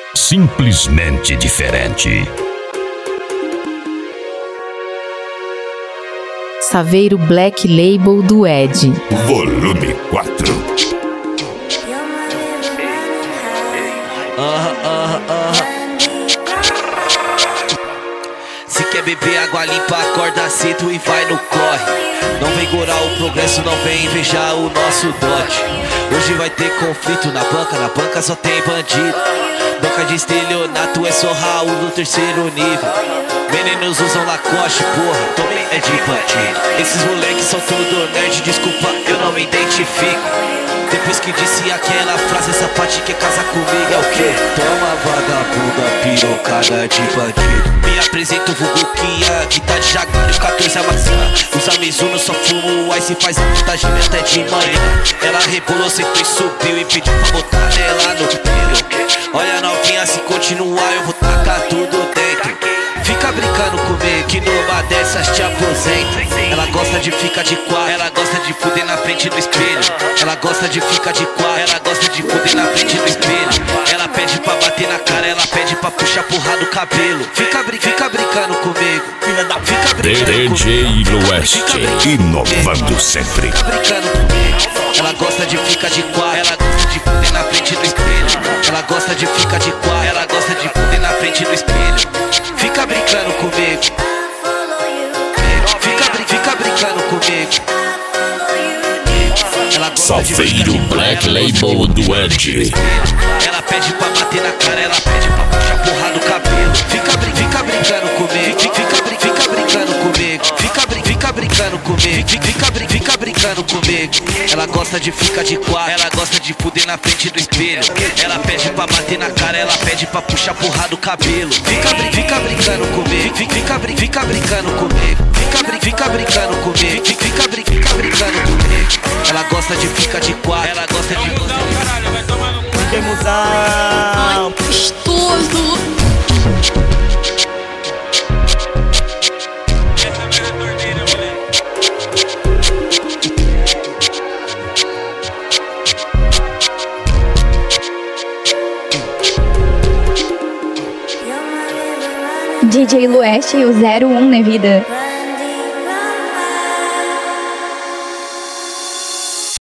Simplesmente diferente. Saveiro Black Label do Ed. Volume 4. Se quer beber água limpa, acorda cedo e vai no corre. Não vem gorar o progresso, não vem invejar o nosso dote. Hoje vai ter conflito na banca só tem bandido. Banca de estelionato é só Raul no terceiro nível. Meninos usam Lacoste, porra, também é de bandido. Esses moleques são todo nerd, desculpa, eu não me identifico. Depois que disse aquela frase, essa parte quer casar comigo é o quê? Toma vagabunda, pirocada de bandido. Me apresento vulgo que tá de jaguar, 14 a maçã. Usa Mizuno, só fumo ice, faz a montagem até de manhã. Ela rebolou, sentou e subiu e pediu pra botar nela no brilho. Olha novinha, se continuar eu vou tacar tudo dentro. Fica brincando comigo que numa dessas te aposenta. Ela gosta de ficar de quatro, ela gosta de fuder na frente do espelho. Ela gosta de ficar de quatro, ela gosta de fuder na frente do espelho. Ela pede pra bater na cara, ela pede pra puxar porra do cabelo. Fica brincando comigo, fica brincando DJ Lueste, inovando sempre. Fica brincando comigo. Ela gosta de ficar de quatro, ela gosta de fuder na frente do espelho. Ela gosta de ficar de quatro, ela gosta de fuder na frente do espelho. Fica brincando comigo. Fica brincando comigo. Saveiro Black Label do Ed. Ela pede pra bater na cara, ela pede pra puxar porra do cabelo. Fica brincando comigo. Fica brincando comigo. Fica brincando comigo. Fica brincando comigo. Ela gosta de ficar de quatro, ela gosta de fuder na frente do espelho. Ela pede pra bater na cara, ela pede pra puxar porra do cabelo. Fica brincando comigo. Fica brincando comigo. Fica brincando comigo. Fica brincando comigo. Ela gosta de ficar de quatro, ela gosta de Ai, gostoso. DJ Lueste e o 01 na vida.